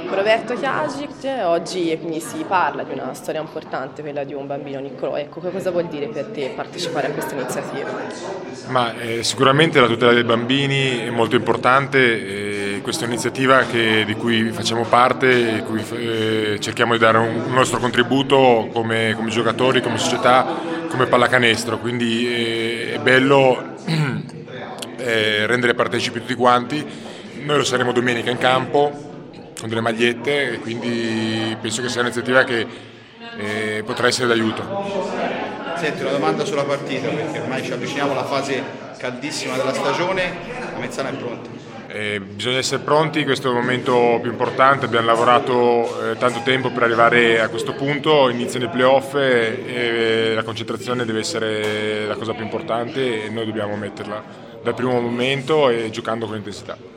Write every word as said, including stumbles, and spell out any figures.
Roberto Kjajic, oggi quindi si parla di una storia importante, quella di un bambino Niccolò. Ecco, cosa vuol dire per te partecipare a questa iniziativa? Ma eh, sicuramente la tutela dei bambini è molto importante, eh, questa è un'iniziativa che, di cui facciamo parte e cui eh, cerchiamo di dare un, un nostro contributo come, come giocatori, come società, come pallacanestro, quindi eh, è bello eh, rendere partecipi tutti quanti. Noi lo saremo domenica in campo con delle magliette e quindi penso che sia un'iniziativa che eh, potrà essere d'aiuto. Senti, una domanda sulla partita, perché ormai ci avviciniamo alla fase caldissima della stagione, la Mezzana è pronta. Eh, bisogna essere pronti, questo è il momento più importante, abbiamo lavorato eh, tanto tempo per arrivare a questo punto, iniziano i playoff e, e la concentrazione deve essere la cosa più importante e noi dobbiamo metterla dal primo momento e giocando con intensità.